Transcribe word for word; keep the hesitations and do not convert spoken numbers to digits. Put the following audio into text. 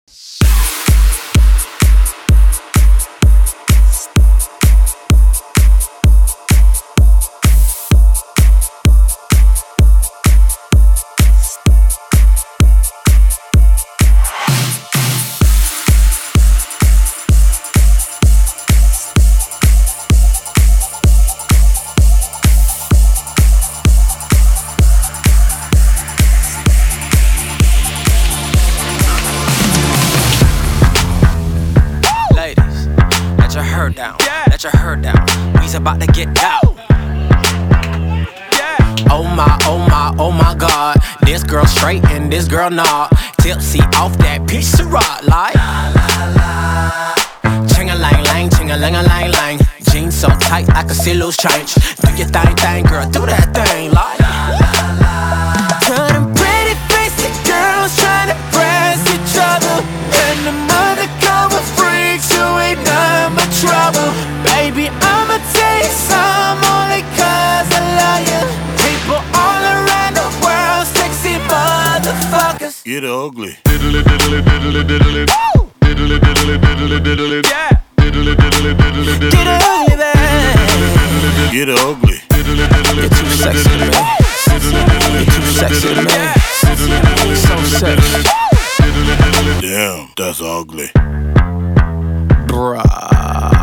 Down. Yeah. Let your hair down. We's about to get down. Yeah. Oh my, oh my, oh my God. This girl straight and this girl not. Tipsy off that piece of rock like la la la. Ching-a-lang-lang, ching-a-lang-a-lang-lang. Jeans so tight I can see loose change. Do your thing, thing, girl, do that thing like la la la. To them pretty faced girls trying to press each other, and the undercover freaks who ain't none but trouble. Baby, I'ma tell you some only cause I love you. People all around the world, sexy motherfuckers. Get ugly. Diddly diddly diddly diddly. Diddly diddly diddly diddly. Yeah. Diddly diddly diddly diddly. Get ugly, baby. Get ugly. You're too sexy to me. You're too sexy to me. So sexy. Damn, that's ugly. Bruh.